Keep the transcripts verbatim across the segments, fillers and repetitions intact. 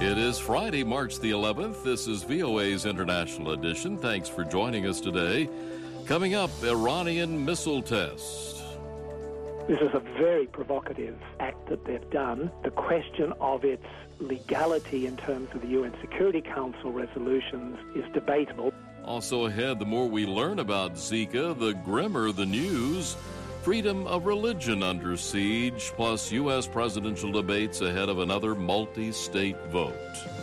It is Friday, March the eleventh. This is V O A's International Edition. Thanks for joining us today. Coming up, Iranian missile test. This is a very provocative act that they've done. The question of its legality in terms of the U N Security Council resolutions is debatable. Also ahead, the more we learn about Zika, the grimmer the news. Freedom of religion under siege, plus U S presidential debates ahead of another multi-state vote.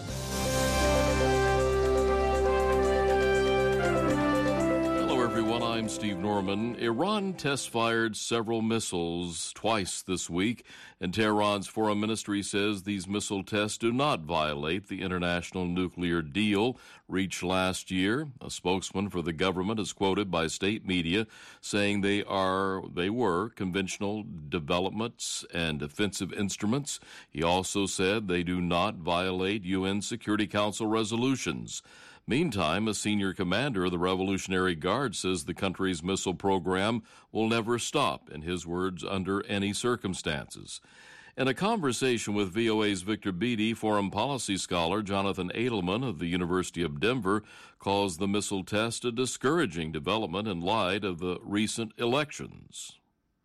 Hello, everyone. I'm Steve Norman. Iran test-fired several missiles twice this week, and Tehran's foreign ministry says these missile tests do not violate the international nuclear deal reached last year. A spokesman for the government is quoted by state media saying they are they were conventional developments and offensive instruments. He also said they do not violate U N Security Council resolutions. Meantime, a senior commander of the Revolutionary Guard says the country's missile program will never stop, in his words, under any circumstances. In a conversation with V O A's Victor Beattie, foreign policy scholar Jonathan Edelman of the University of Denver calls the missile test a discouraging development in light of the recent elections.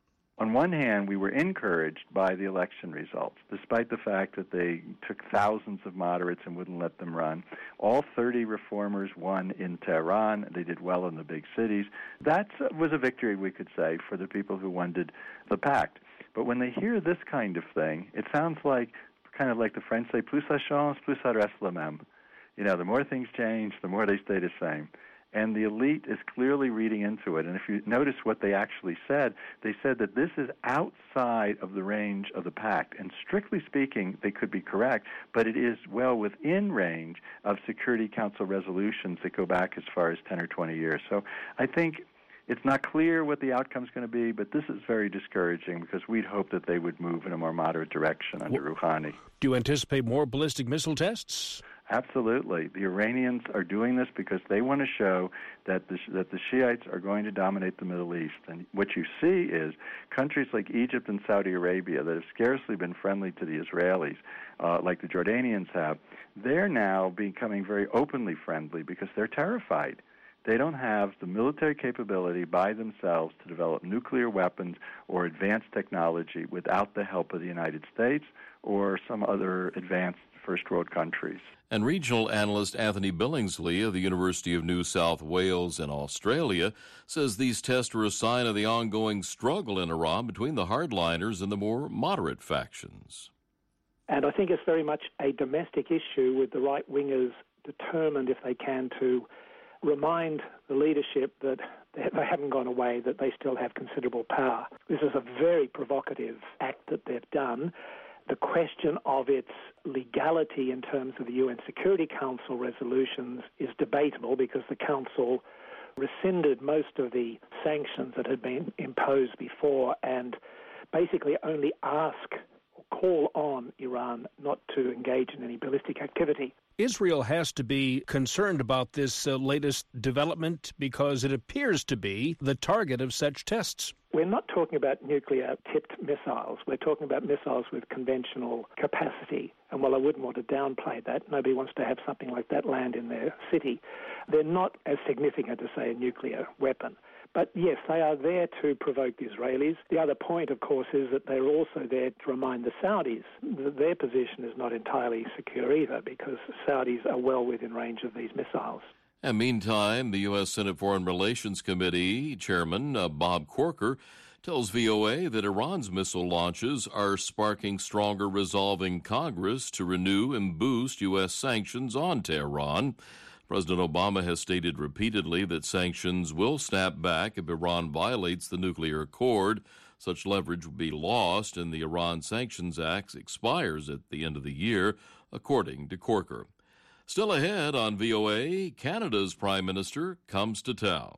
On one hand, we were encouraged by the election results, despite the fact that they took thousands of moderates and wouldn't let them run. All thirty reformers won in Tehran. They did well in the big cities. That was a victory, we could say, for the people who wanted the pact. But when they hear this kind of thing, it sounds like, kind of like the French say, plus ça change, plus ça reste le même. You know, the more things change, the more they stay the same. And the elite is clearly reading into it. And if you notice what they actually said, they said that this is outside of the range of the pact. And strictly speaking, they could be correct, but it is well within range of Security Council resolutions that go back as far as ten or twenty years. So I think it's not clear what the outcome is going to be, but this is very discouraging because we'd hope that they would move in a more moderate direction under well, Rouhani. Do you anticipate more ballistic missile tests? Absolutely. The Iranians are doing this because they want to show that the, that the Shiites are going to dominate the Middle East. And what you see is countries like Egypt and Saudi Arabia that have scarcely been friendly to the Israelis, uh, like the Jordanians have, they're now becoming very openly friendly because they're terrified. They don't have the military capability by themselves to develop nuclear weapons or advanced technology without the help of the United States or some other advanced first-world countries. And regional analyst Anthony Billingsley of the University of New South Wales in Australia says these tests are a sign of the ongoing struggle in Iran between the hardliners and the more moderate factions. And I think it's very much a domestic issue with the right-wingers determined, if they can, to remind the leadership that they haven't gone away, that they still have considerable power. This is a very provocative act that they've done. The question of its legality in terms of the U N Security Council resolutions is debatable because the Council rescinded most of the sanctions that had been imposed before and basically only ask or call on Iran not to engage in any ballistic activity. Israel has to be concerned about this uh, latest development because it appears to be the target of such tests. We're not talking about nuclear-tipped missiles. We're talking about missiles with conventional capacity. And while I wouldn't want to downplay that, nobody wants to have something like that land in their city. They're not as significant as, say, a nuclear weapon. But yes, they are there to provoke the Israelis. The other point, of course, is that they're also there to remind the Saudis that their position is not entirely secure either because Saudis are well within range of these missiles. And meantime, the U S. Senate Foreign Relations Committee Chairman uh, Bob Corker tells V O A that Iran's missile launches are sparking stronger resolve in Congress to renew and boost U S sanctions on Tehran. President Obama has stated repeatedly that sanctions will snap back if Iran violates the nuclear accord. Such leverage would be lost, and the Iran Sanctions Act expires at the end of the year, according to Corker. Still ahead on V O A, Canada's Prime Minister comes to town.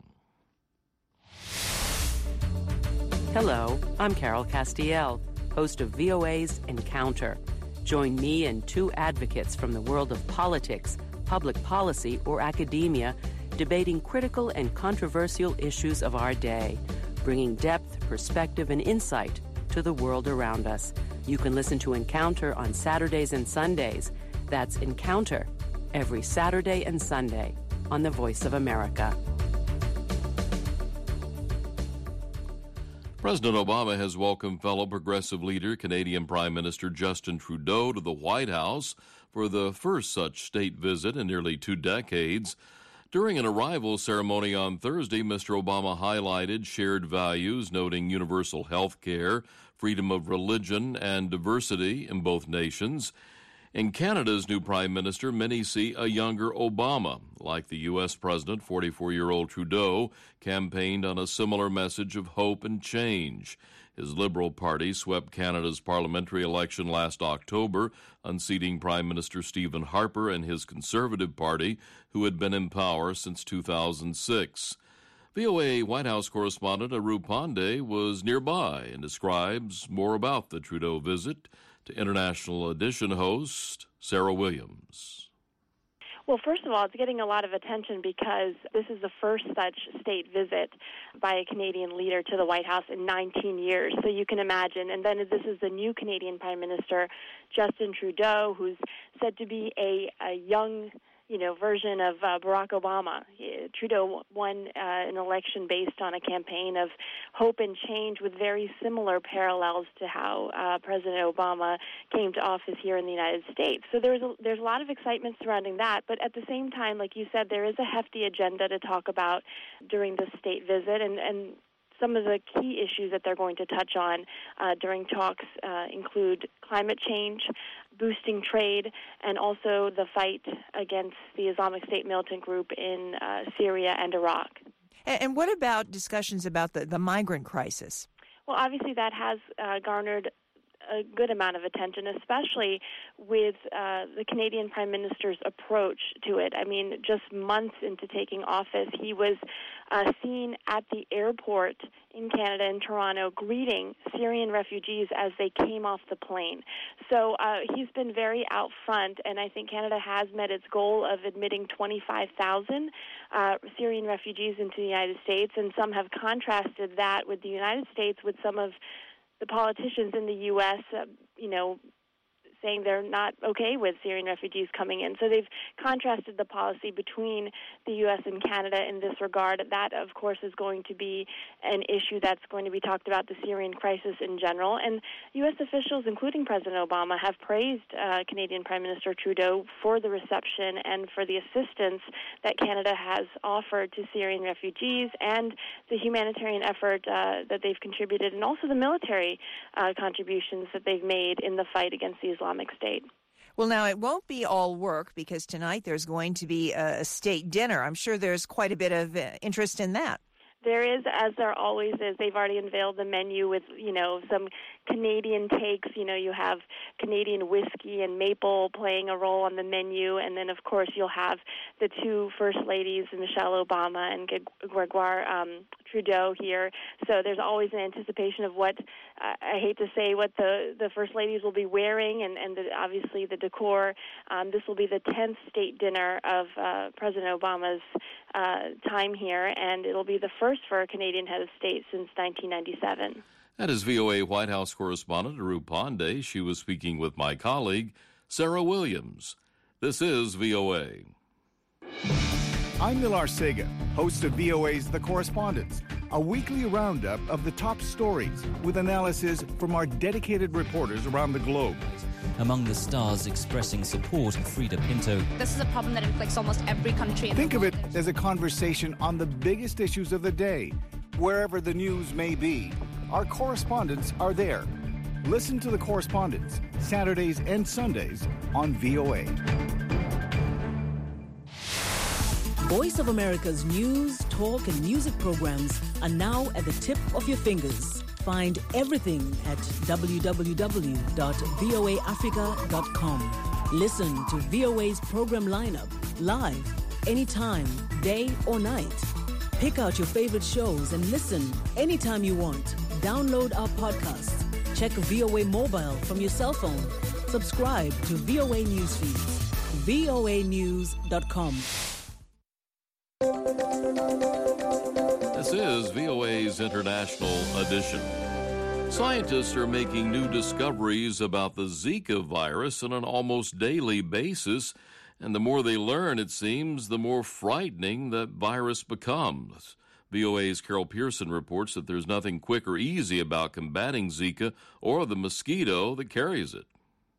Hello, I'm Carol Castiel, host of V O A's Encounter. Join me and two advocates from the world of politics, public policy, or academia, debating critical and controversial issues of our day, bringing depth, perspective, and insight to the world around us. You can listen to Encounter on Saturdays and Sundays That's Encounter, every Saturday and Sunday on the Voice of America. President Obama has welcomed fellow progressive leader, Canadian Prime Minister Justin Trudeau, to the White House for the first such state visit in nearly two decades. During an arrival ceremony on Thursday, Mister Obama highlighted shared values, noting universal health care, freedom of religion, and diversity in both nations. In Canada's new Prime Minister, many see a younger Obama. Like the U S President, forty-four-year-old Trudeau campaigned on a similar message of hope and change. His Liberal Party swept Canada's parliamentary election last October, unseating Prime Minister Stephen Harper and his Conservative Party, who had been in power since two thousand six. V O A White House correspondent Aru Pandey was nearby and describes more about the Trudeau visit to International Edition host Sarah Williams. Well, first of all, it's getting a lot of attention because this is the first such state visit by a Canadian leader to the White House in nineteen years. So you can imagine. And then this is the new Canadian Prime Minister, Justin Trudeau, who's said to be a, a young you know, version of uh, Barack Obama. Trudeau won uh, an election based on a campaign of hope and change with very similar parallels to how uh, President Obama came to office here in the United States. So there's a, there's a lot of excitement surrounding that, but at the same time, like you said, there is a hefty agenda to talk about during this state visit, and, and some of the key issues that they're going to touch on uh, during talks uh, include climate change, boosting trade, and also the fight against the Islamic State militant group in uh, Syria and Iraq. And, and what about discussions about the, the migrant crisis? Well, obviously that has uh, garnered a good amount of attention, especially with uh, the Canadian Prime Minister's approach to it. I mean, just months into taking office, he was uh, seen at the airport in Canada, in Toronto, greeting Syrian refugees as they came off the plane. So uh, he's been very out front, and I think Canada has met its goal of admitting twenty-five thousand uh, Syrian refugees into the United States, and some have contrasted that with the United States with some of the politicians in the U S, uh, you know, saying they're not okay with Syrian refugees coming in. So they've contrasted the policy between the U S and Canada in this regard. That, of course, is going to be an issue that's going to be talked about, the Syrian crisis in general. And U S officials, including President Obama, have praised uh, Canadian Prime Minister Trudeau for the reception and for the assistance that Canada has offered to Syrian refugees and the humanitarian effort uh, that they've contributed, and also the military uh, contributions that they've made in the fight against the Islamic State. Well, now, it won't be all work because tonight there's going to be a state dinner. I'm sure there's quite a bit of uh, interest in that. There is, as there always is. They've already unveiled the menu with, you know, some Canadian takes. You know, you have Canadian whiskey and maple playing a role on the menu. And then, of course, you'll have the two First Ladies, Michelle Obama and Gregoire um, Trudeau here. So there's always an anticipation of what, uh, I hate to say, what the, the First Ladies will be wearing, and, and the, obviously the decor. Um, this will be the tenth state dinner of uh, President Obama's uh, time here, and it'll be the first for a Canadian head of state since nineteen ninety-seven. That is V O A White House correspondent Aru Pandey. She was speaking with my colleague, Sarah Williams. This is V O A. I'm Nilar Sega, host of V O A's The Correspondents, a weekly roundup of the top stories with analysis from our dedicated reporters around the globe. Among the stars expressing support, Frida Pinto. This is a problem that inflicts almost every country in Think the world. of it as a conversation on the biggest issues of the day. Wherever the news may be, our correspondents are there. Listen to The Correspondents, Saturdays and Sundays on V O A. Voice of America's news, talk, and music programs are now at the tip of your fingers. Find everything at w w w dot v o a africa dot com. Listen to V O A's program lineup live, anytime, day or night. Pick out your favorite shows and listen anytime you want. Download our podcasts. Check V O A mobile from your cell phone. Subscribe to V O A news feeds. v o a news dot com. This is V O A's International Edition. Scientists are making new discoveries about the Zika virus on an almost daily basis, and the more they learn, it seems, the more frightening that virus becomes. V O A's Carol Pearson reports that there's nothing quick or easy about combating Zika or the mosquito that carries it.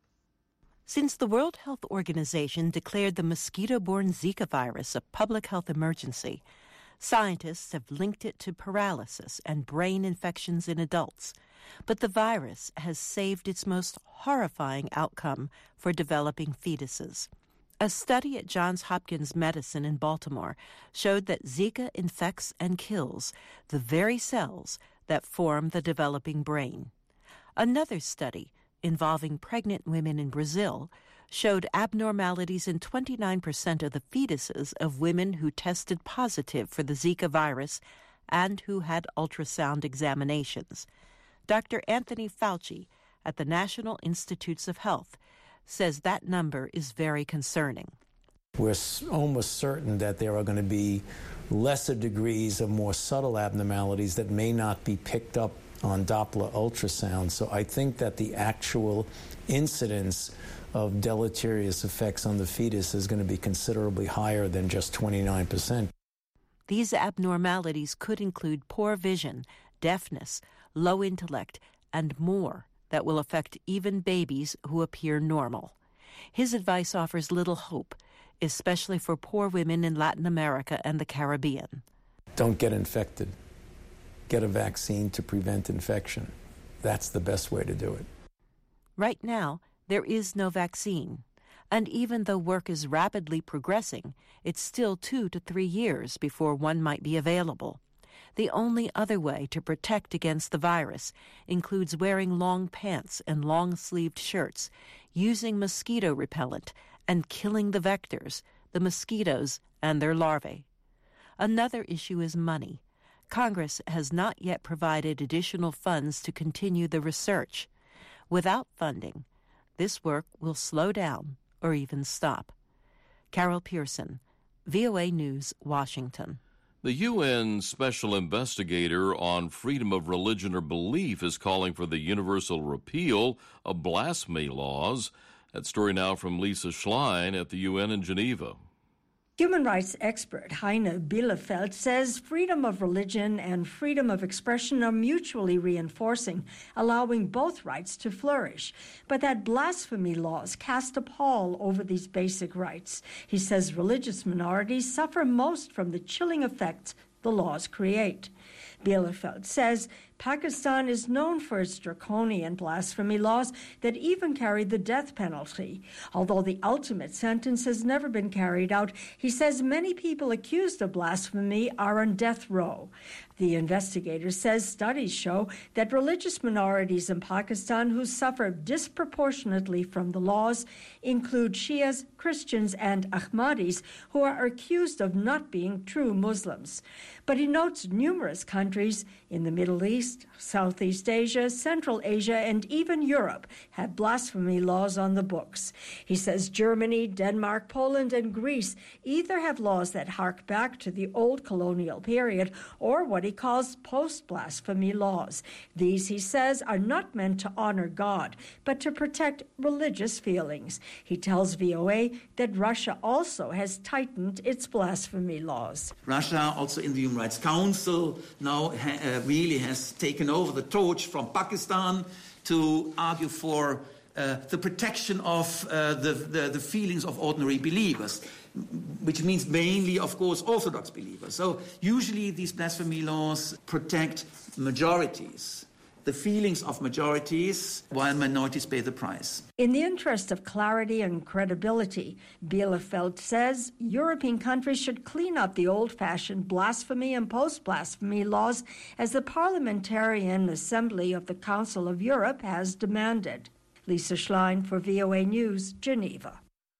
Since the World Health Organization declared the mosquito-borne Zika virus a public health emergency, scientists have linked it to paralysis and brain infections in adults. But the virus has saved its most horrifying outcome for developing fetuses. A study at Johns Hopkins Medicine in Baltimore showed that Zika infects and kills the very cells that form the developing brain. Another study involving pregnant women in Brazil showed abnormalities in twenty-nine percent of the fetuses of women who tested positive for the Zika virus and who had ultrasound examinations. Doctor Anthony Fauci at the National Institutes of Health says that number is very concerning. We're almost certain that there are going to be lesser degrees of more subtle abnormalities that may not be picked up on Doppler ultrasound. So I think that the actual incidence of deleterious effects on the fetus is going to be considerably higher than just twenty-nine percent. These abnormalities could include poor vision, deafness, low intellect, and more that will affect even babies who appear normal. His advice offers little hope, especially for poor women in Latin America and the Caribbean. Don't get infected. Get a vaccine to prevent infection. That's the best way to do it. Right now, there is no vaccine. And even though work is rapidly progressing, it's still two to three years before one might be available. The only other way to protect against the virus includes wearing long pants and long-sleeved shirts, using mosquito repellent, and killing the vectors, the mosquitoes and their larvae. Another issue is money. Congress has not yet provided additional funds to continue the research. Without funding, this work will slow down or even stop. Carol Pearson, V O A News, Washington. The U N Special Investigator on Freedom of Religion or Belief is calling for the universal repeal of blasphemy laws. That story now from Lisa Schlein at the U N in Geneva. Human rights expert Heine Bielefeld says freedom of religion and freedom of expression are mutually reinforcing, allowing both rights to flourish, but that blasphemy laws cast a pall over these basic rights. He says religious minorities suffer most from the chilling effects the laws create. Bielefeld says Pakistan is known for its draconian blasphemy laws that even carry the death penalty. Although the ultimate sentence has never been carried out, he says many people accused of blasphemy are on death row. The investigator says studies show that religious minorities in Pakistan who suffer disproportionately from the laws include Shias, Christians, and Ahmadis, who are accused of not being true Muslims. But he notes numerous countries in the Middle East, Southeast Asia, Central Asia, and even Europe have blasphemy laws on the books. He says Germany, Denmark, Poland, and Greece either have laws that hark back to the old colonial period or what he calls post-blasphemy laws. These, he says, are not meant to honor God, but to protect religious feelings. He tells V O A that Russia also has tightened its blasphemy laws. Russia, also in the Human Rights Council, now ha- uh, really has taken over the torch from Pakistan to argue for uh, the protection of uh, the, the, the feelings of ordinary believers, which means mainly, of course, Orthodox believers. So usually these blasphemy laws protect majorities, the feelings of majorities, while minorities pay the price. In the interest of clarity and credibility, Bielefeld says European countries should clean up the old-fashioned blasphemy and post-blasphemy laws as the Parliamentarian Assembly of the Council of Europe has demanded. Lisa Schlein for V O A News, Geneva.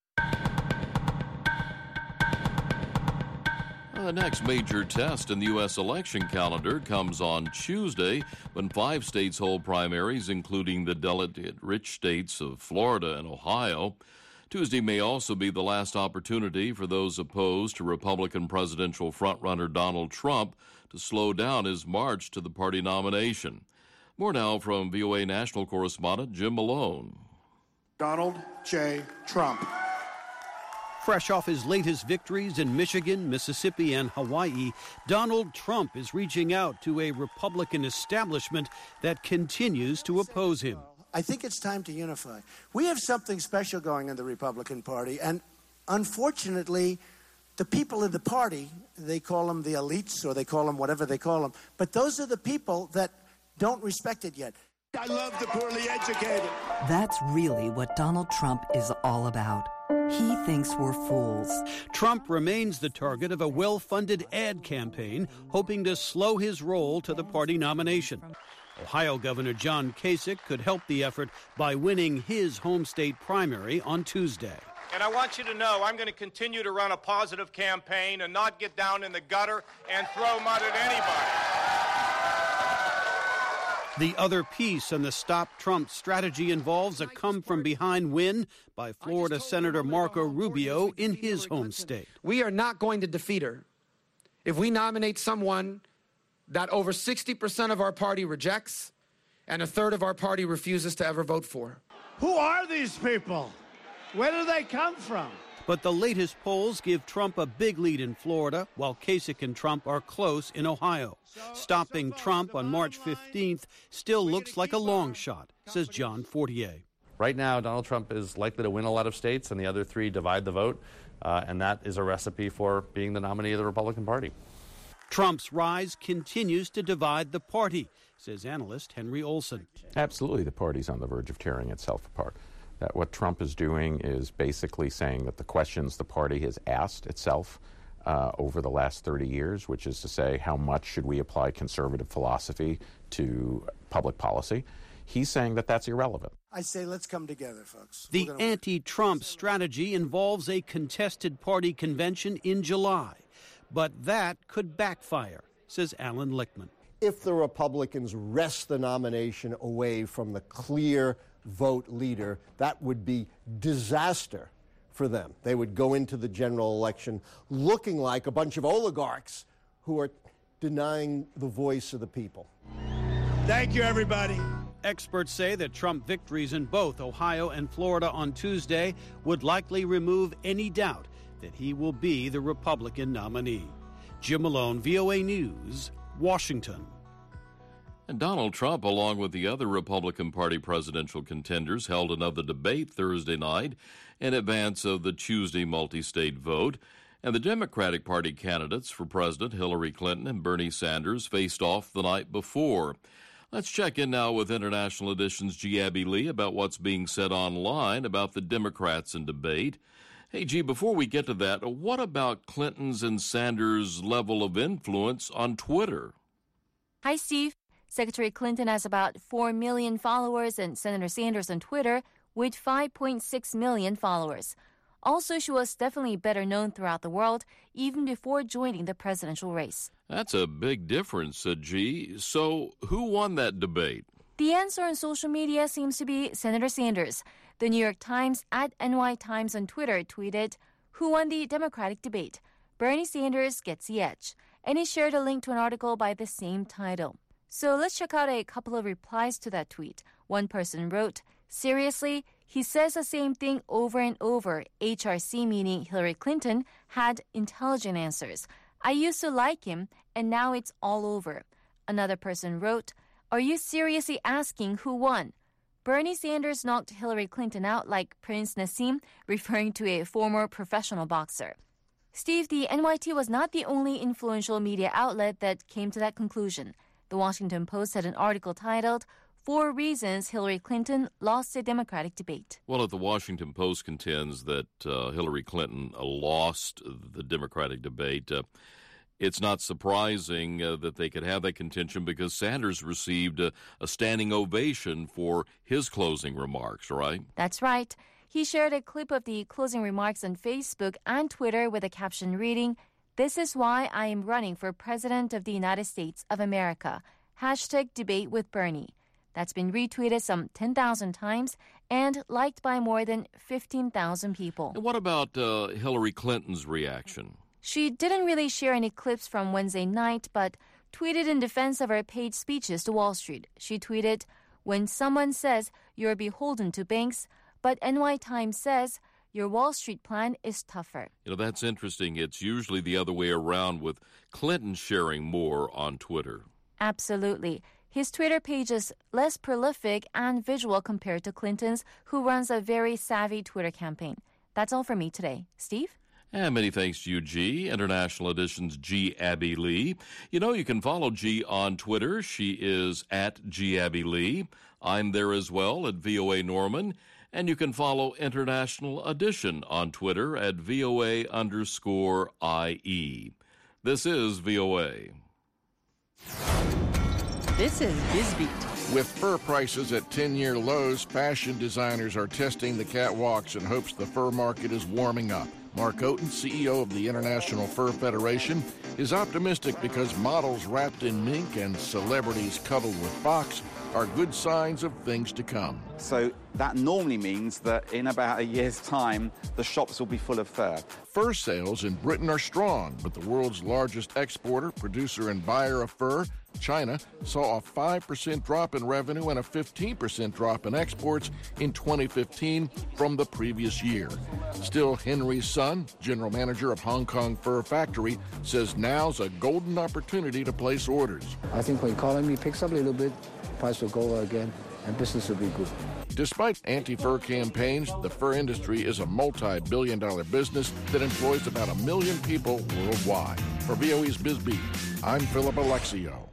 The next major test in the U S election calendar comes on Tuesday when five states hold primaries, including the delegate-rich states of Florida and Ohio. Tuesday may also be the last opportunity for those opposed to Republican presidential frontrunner Donald Trump to slow down his march to the party nomination. More now from V O A national correspondent Jim Malone. Donald J. Trump. Fresh off his latest victories in Michigan, Mississippi, and Hawaii, Donald Trump is reaching out to a Republican establishment that continues to oppose him. I think it's time to unify. We have something special going in the Republican Party, and unfortunately, the people in the party, they call them the elites, or they call them whatever they call them, but those are the people that don't respect it yet. I love the poorly educated. That's really what Donald Trump is all about. He thinks we're fools. Trump remains the target of a well-funded ad campaign, hoping to slow his roll to the party nomination. Ohio Governor John Kasich could help the effort by winning his home state primary on Tuesday. And I want you to know I'm going to continue to run a positive campaign and not get down in the gutter and throw mud at anybody. The other piece in the Stop Trump strategy involves a come-from-behind win by Florida Senator Marco Rubio in his home state. We are not going to defeat her if we nominate someone that over sixty percent of our party rejects and a third of our party refuses to ever vote for. Who are these people? Where do they come from? But the latest polls give Trump a big lead in Florida, while Kasich and Trump are close in Ohio. Stopping Trump on March fifteenth still looks like a long shot, says John Fortier. Right now, Donald Trump is likely to win a lot of states, and the other three divide the vote, uh, and that is a recipe for being the nominee of the Republican Party. Trump's rise continues to divide the party, says analyst Henry Olson. Absolutely, the party's on the verge of tearing itself apart. That what Trump is doing is basically saying that the questions the party has asked itself uh, over the last thirty years, which is to say, how much should we apply conservative philosophy to public policy? He's saying that that's irrelevant. I say let's come together, folks. The anti-Trump strategy involves a contested party convention in July, but that could backfire, says Alan Lichtman. If the Republicans wrest the nomination away from the clear vote leader, that would be disaster for them. They would go into the general election looking like a bunch of oligarchs who are denying the voice of the people. Thank you, everybody. Experts say that Trump victories in both Ohio and Florida on Tuesday would likely remove any doubt that he will be the Republican nominee. Jim Malone, V O A News, Washington. And Donald Trump, along with the other Republican Party presidential contenders, held another debate Thursday night in advance of the Tuesday multi-state vote. And the Democratic Party candidates for president, Hillary Clinton and Bernie Sanders, faced off the night before. Let's check in now with International Edition's G. Abby Lee about what's being said online about the Democrats in debate. Hey, G, before we get to that, what about Clinton's and Sanders' level of influence on Twitter? Hi, Steve. Secretary Clinton has about four million followers and Senator Sanders on Twitter with five point six million followers. Also, she was definitely better known throughout the world, even before joining the presidential race. That's a big difference, uh, G. So who won that debate? The answer on social media seems to be Senator Sanders. The New York Times at N Y Times on Twitter tweeted, "Who won the Democratic debate? Bernie Sanders gets the edge." And he shared a link to an article by the same title. So let's check out a couple of replies to that tweet. One person wrote, "Seriously? He says the same thing over and over. H R C, meaning Hillary Clinton, had intelligent answers. I used to like him, and now it's all over." Another person wrote, "Are you seriously asking who won? Bernie Sanders knocked Hillary Clinton out like Prince Nassim," referring to a former professional boxer. Steve, the N Y T was not the only influential media outlet that came to that conclusion. The Washington Post had an article titled, Four Reasons Hillary Clinton Lost a Democratic Debate. Well, if the Washington Post contends that uh, Hillary Clinton uh, lost the Democratic debate, uh, it's not surprising uh, that they could have that contention because Sanders received a, a standing ovation for his closing remarks, right? That's right. He shared a clip of the closing remarks on Facebook and Twitter with a caption reading, "This is why I am running for President of the United States of America. Hashtag debate with Bernie." That's been retweeted some ten thousand times and liked by more than fifteen thousand people. And what about uh, Hillary Clinton's reaction? She didn't really share any clips from Wednesday night, but tweeted in defense of her paid speeches to Wall Street. She tweeted, "When someone says you're beholden to banks, but N Y Times says your Wall Street plan is tougher." You know, that's interesting. It's usually the other way around, with Clinton sharing more on Twitter. Absolutely. His Twitter page is less prolific and visual compared to Clinton's, who runs a very savvy Twitter campaign. That's all for me today. Steve? And many thanks to you, G. International Edition's G. Abby Lee. You know, you can follow G on Twitter. She is at G. Abby Lee. I'm there as well at V O A Norman. And you can follow International Edition on Twitter at V O A underscore I E. This is V O A. This is BizBeat. With fur prices at ten-year lows, fashion designers are testing the catwalks in hopes the fur market is warming up. Mark Oten, C E O of the International Fur Federation, is optimistic because models wrapped in mink and celebrities cuddled with fox are good signs of things to come. So that normally means that in about a year's time, the shops will be full of fur. Fur sales in Britain are strong, but the world's largest exporter, producer, and buyer of fur, China, saw a five percent drop in revenue and a fifteen percent drop in exports in twenty fifteen from the previous year. Still, Henry Sun, general manager of Hong Kong Fur Factory, says now's a golden opportunity to place orders. I think when economy picks up a little bit, price will go again, and business will be good. Despite anti-fur campaigns, the fur industry is a multi-billion dollar business that employs about a million people worldwide. For V O E's BizBeat, I'm Philip Alexio.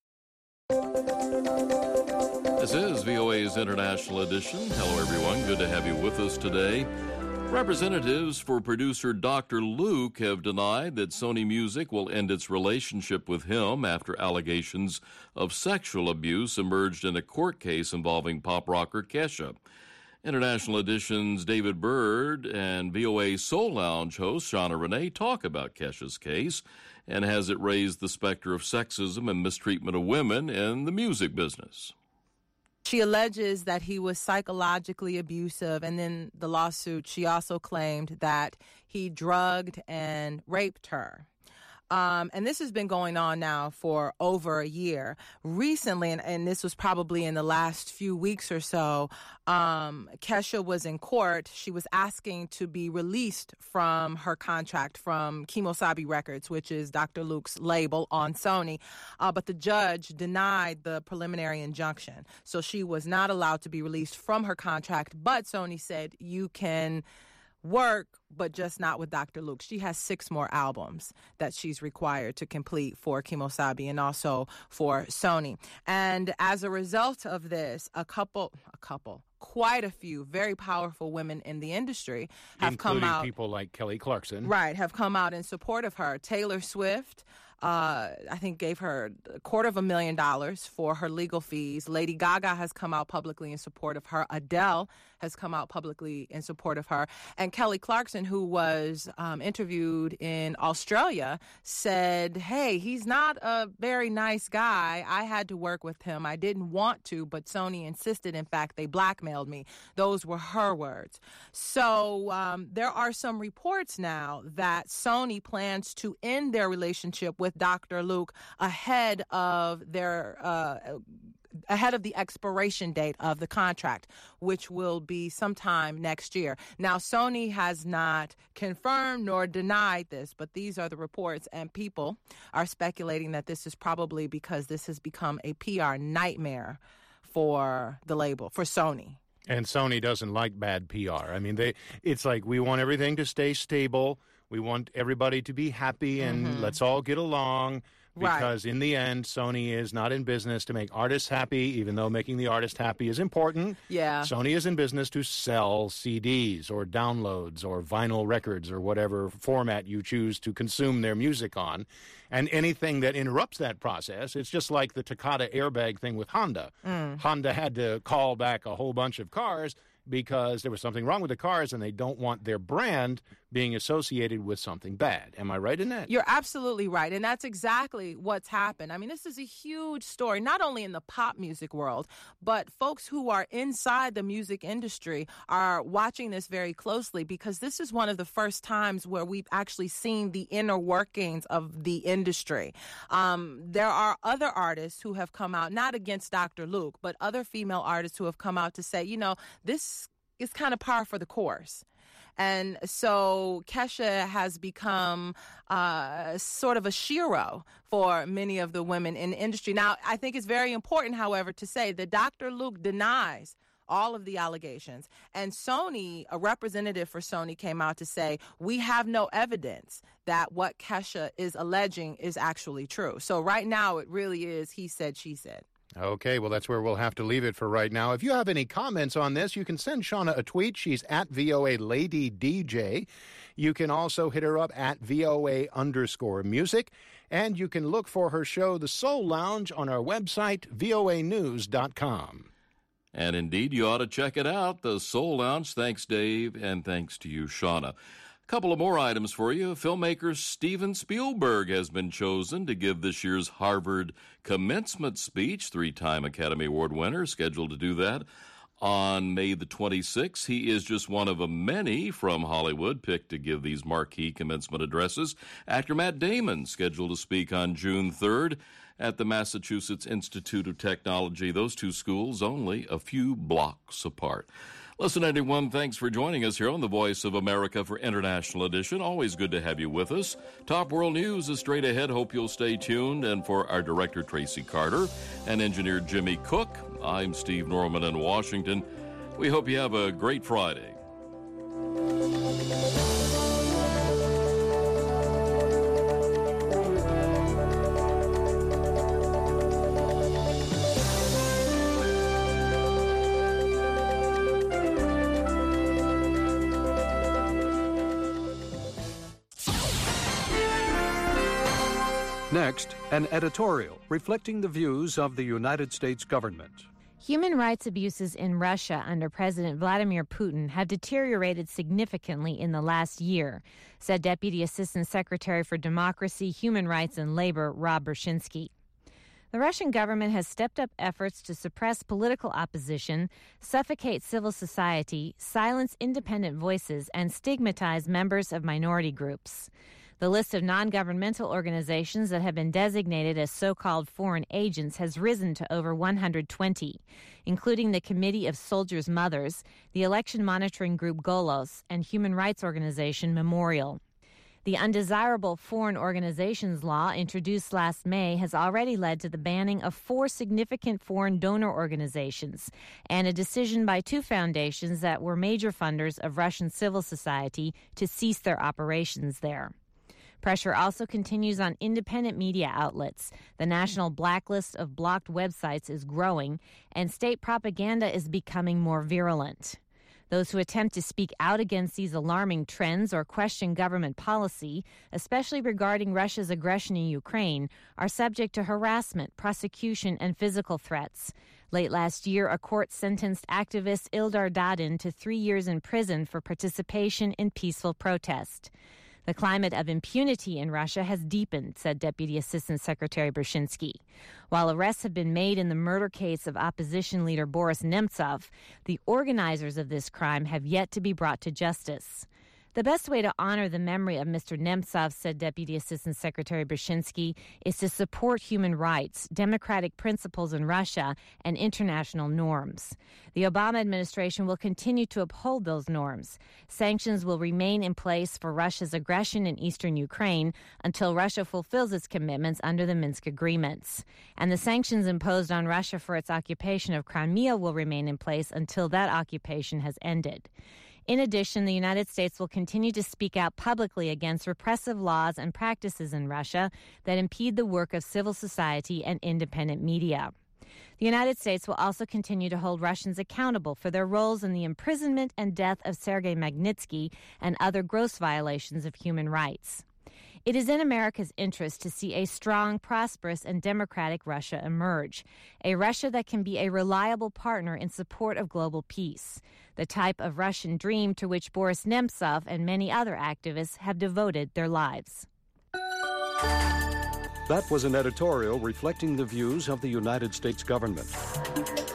This is V O A's International Edition. Hello, everyone. Good to have you with us today. Representatives for producer Doctor Luke have denied that Sony Music will end its relationship with him after allegations of sexual abuse emerged in a court case involving pop rocker Kesha. International Edition's David Bird and V O A Soul Lounge host Shauna Renee talk about Kesha's case and has it raised the specter of sexism and mistreatment of women in the music business. She alleges that he was psychologically abusive, and then the lawsuit, she also claimed that he drugged and raped her. Um, and this has been going on now for over a year. Recently, and, and this was probably in the last few weeks or so, um, Kesha was in court. She was asking to be released from her contract from Kemosabe Records, which is Doctor Luke's label on Sony. Uh, but the judge denied the preliminary injunction. So she was not allowed to be released from her contract. But Sony said, you can work, but just not with Doctor Luke. She has six more albums that she's required to complete for Kemosabe and also for Sony. And as a result of this, a couple, a couple, quite a few very powerful women in the industry have Including come out. people like Kelly Clarkson. Right, have come out in support of her. Taylor Swift, Uh, I think gave her a quarter of a million dollars for her legal fees. Lady Gaga has come out publicly in support of her. Adele has come out publicly in support of her. And Kelly Clarkson, who was um, interviewed in Australia, said, hey, he's not a very nice guy. I had to work with him. I didn't want to, but Sony insisted. In fact, they blackmailed me. Those were her words. So um, there are some reports now that Sony plans to end their relationship with with Doctor Luke ahead of their uh, ahead of the expiration date of the contract, which will be sometime next year. Now, Sony has not confirmed nor denied this, but these are the reports, and people are speculating that this is probably because this has become a P R nightmare for the label, for Sony. And Sony doesn't like bad P R. I mean, they it's like we want everything to stay stable. We want everybody to be happy, and mm-hmm. let's all get along, because right. in the end, Sony is not in business to make artists happy, even though making the artist happy is important. Yeah. Sony is in business to sell C Ds or downloads or vinyl records or whatever format you choose to consume their music on. And anything that interrupts that process, it's just like the Takata airbag thing with Honda. Mm. Honda had to call back a whole bunch of cars because there was something wrong with the cars, and they don't want their brand being associated with something bad. Am I right in that? You're absolutely right. And that's exactly what's happened. I mean, this is a huge story, not only in the pop music world, but folks who are inside the music industry are watching this very closely, because this is one of the first times where we've actually seen the inner workings of the industry. Um, there are other artists who have come out, not against Doctor Luke, but other female artists who have come out to say, you know, this is kind of par for the course. And so Kesha has become uh, sort of a shero for many of the women in the industry. Now, I think it's very important, however, to say that Doctor Luke denies all of the allegations. And Sony, a representative for Sony, came out to say, we have no evidence that what Kesha is alleging is actually true. So right now, it really is he said, she said. Okay, well, that's where we'll have to leave it for right now. If you have any comments on this, you can send Shauna a tweet. She's at V O A Lady D J. You can also hit her up at V O A underscore music. And you can look for her show, The Soul Lounge, on our website, V O A news dot com. And indeed, you ought to check it out, The Soul Lounge. Thanks, Dave, and thanks to you, Shauna. Couple of more items for you. Filmmaker Steven Spielberg has been chosen to give this year's Harvard commencement speech. Three-time Academy Award winner, scheduled to do that on May the twenty-sixth. He is just one of a many from Hollywood picked to give these marquee commencement addresses. Actor Matt Damon, scheduled to speak on June third at the Massachusetts Institute of Technology. Those two schools only a few blocks apart. Listen, everyone, thanks for joining us here on the Voice of America for International Edition. Always good to have you with us. Top World News is straight ahead. Hope you'll stay tuned. And for our director, Tracy Carter, and engineer Jimmy Cook, I'm Steve Norman in Washington. We hope you have a great Friday. Next, an editorial reflecting the views of the United States government. Human rights abuses in Russia under President Vladimir Putin have deteriorated significantly in the last year, said Deputy Assistant Secretary for Democracy, Human Rights and Labor, Rob Bershinsky. The Russian government has stepped up efforts to suppress political opposition, suffocate civil society, silence independent voices, and stigmatize members of minority groups. The list of non-governmental organizations that have been designated as so-called foreign agents has risen to over one hundred twenty, including the Committee of Soldiers' Mothers, the election monitoring group Golos, and human rights organization Memorial. The undesirable foreign organizations law introduced last May has already led to the banning of four significant foreign donor organizations and a decision by two foundations that were major funders of Russian civil society to cease their operations there. Pressure also continues on independent media outlets. The national blacklist of blocked websites is growing, and state propaganda is becoming more virulent. Those who attempt to speak out against these alarming trends or question government policy, especially regarding Russia's aggression in Ukraine, are subject to harassment, prosecution, and physical threats. Late last year, a court sentenced activist Ildar Dadin to three years in prison for participation in peaceful protest. The climate of impunity in Russia has deepened, said Deputy Assistant Secretary Bershinsky. While arrests have been made in the murder case of opposition leader Boris Nemtsov, the organizers of this crime have yet to be brought to justice. The best way to honor the memory of Mister Nemtsov, said Deputy Assistant Secretary Bershinsky, is to support human rights, democratic principles in Russia, and international norms. The Obama administration will continue to uphold those norms. Sanctions will remain in place for Russia's aggression in eastern Ukraine until Russia fulfills its commitments under the Minsk agreements. And the sanctions imposed on Russia for its occupation of Crimea will remain in place until that occupation has ended. In addition, the United States will continue to speak out publicly against repressive laws and practices in Russia that impede the work of civil society and independent media. The United States will also continue to hold Russians accountable for their roles in the imprisonment and death of Sergei Magnitsky and other gross violations of human rights. It is in America's interest to see a strong, prosperous, and democratic Russia emerge, a Russia that can be a reliable partner in support of global peace, the type of Russian dream to which Boris Nemtsov and many other activists have devoted their lives. That was an editorial reflecting the views of the United States government.